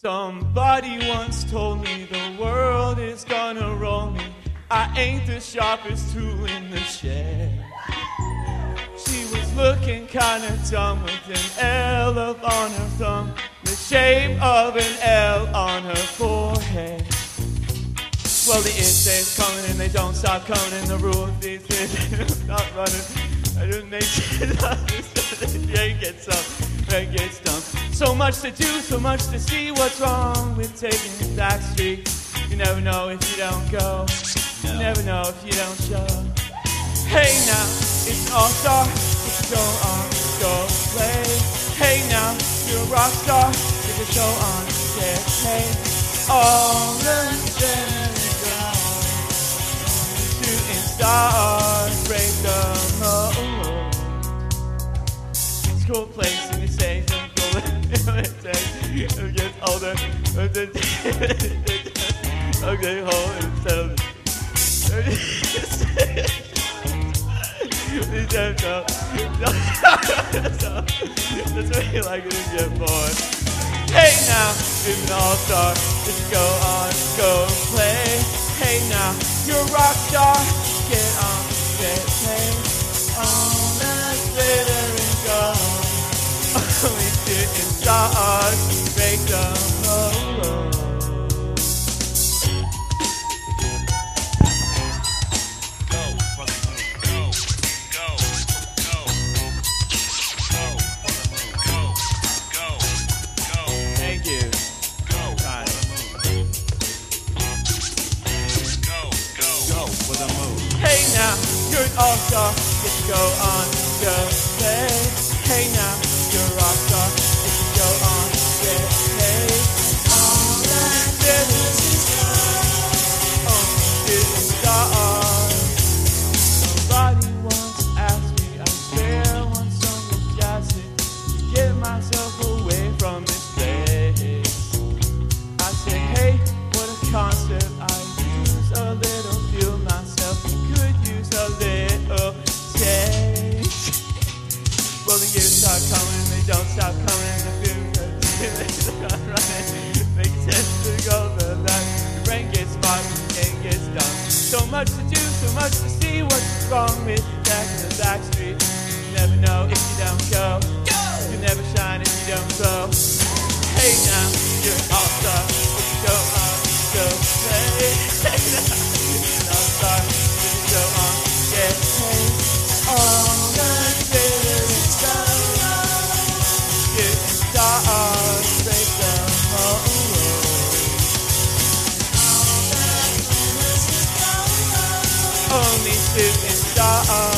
Somebody once told me the world is gonna roll me. I ain't the sharpest tool in the shed. She was looking kinda dumb with an L up on her thumb, the shape of an L on her forehead. Well, the it days coming and they don't stop coming, and the rules these days not running. I didn't make it up. Rain gets up, rain gets done. So much to do, so much to see. What's wrong with taking the back street? You never know if you don't go. You never know if you don't show. Hey now, it's an all-star. It's a go on, go play. Hey now, you're a rock star. It's a show on, get paid. All the shooting stars break the mold. It's a cool place and you say don't go it gets older. Okay, hold it. That's what you like it and get bored. Hey now, it's an all-star. Just go on, go play. Hey now, you're a rock star. Get on, get paid. On that glitter and gold. Only shooting stars break the mold. Hey now, you're an all-star. Get to go on, go play. Hey now, you're a rock star. Get to go on, get paid. All that glitters is gold. Oh, shooting stars. Somebody once asked me, I swear one song was jazzy, to get myself away from this place. I say, hey, what a concept. I use a little feel myself. Could use a little change. Well, the years start coming and they don't stop coming. The feelings are running. Makes sense to go for that. The brain gets smart, the game gets done. So much to do, so much to see. What's wrong with Jack in the back street? You never know if you don't go. You never shine if you don't glow. Hey now, you're an all-star. Go on, go play. Hey now, you're an all-star. Go on, get paid. All that glitter is gold. Shooting stars break the mold. All that glitter is gold. Only shooting stars.